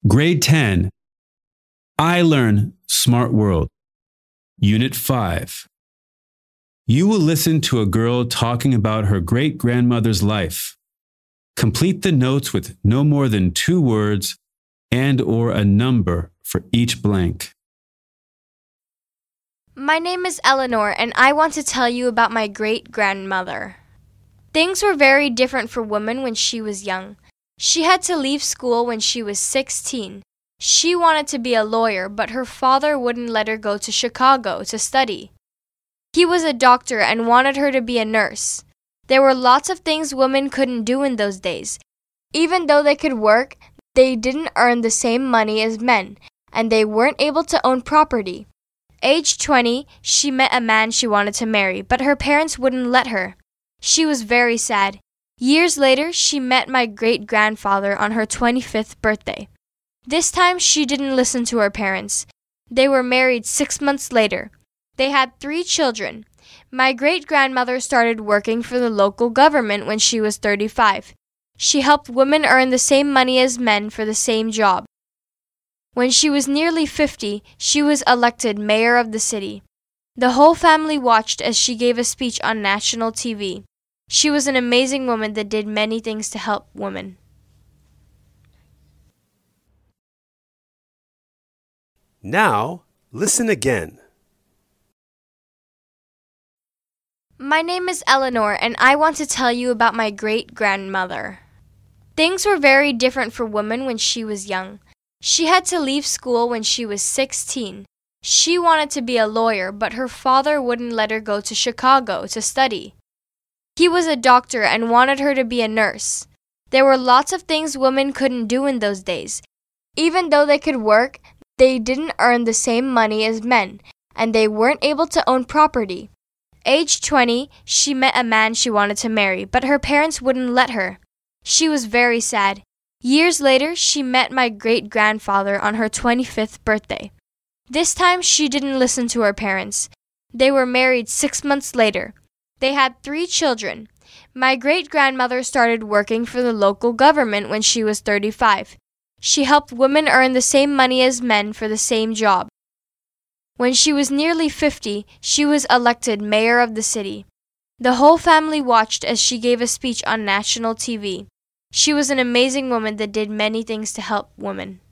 Grade 10. I Learn Smart World. Unit 5. You will listen to a girl talking about her great-grandmother's life. Complete the notes with no more than 2 words and/or a number for each blank. My name is Eleanor, and I want to tell you about my great-grandmother. Things were very different for women when she was young. She had to leave school when she was 16. She wanted to be a lawyer, but her father wouldn't let her go to Chicago to study. He was a doctor and wanted her to be a nurse. There were lots of things women couldn't do in those days. Even though they could work, they didn't earn the same money as men, and they weren't able to own property. Age 20, she met a man she wanted to marry, but her parents wouldn't let her. She was very sad. Years later, she met my great-grandfather on her 25th birthday. This time, she didn't listen to her parents. They were married 6 months later. They had 3 children. My great-grandmother started working for the local government when she was 35. She helped women earn the same money as men for the same job. When she was nearly 50, she was elected mayor of the city. The whole family watched as she gave a speech on national TV. She was an amazing woman that did many things to help women. Now, listen again. My name is Eleanor, and I want to tell you about my great-grandmother. Things were very different for women when she was young. She had to leave school when she was 16. She wanted to be a lawyer, but her father wouldn't let her go to Chicago to study. He was a doctor and wanted her to be a nurse. There were lots of things women couldn't do in those days. Even though they could work, they didn't earn the same money as men, and they weren't able to own property. Age 20, she met a man she wanted to marry, but her parents wouldn't let her. She was very sad. Years later, she met my great-grandfather on her 25th birthday. This time, she didn't listen to her parents. They were married 6 months later. They had 3 children. My great-grandmother started working for the local government when she was 35. She helped women earn the same money as men for the same job. When she was nearly 50, she was elected mayor of the city. The whole family watched as she gave a speech on national TV. She was an amazing woman that did many things to help women.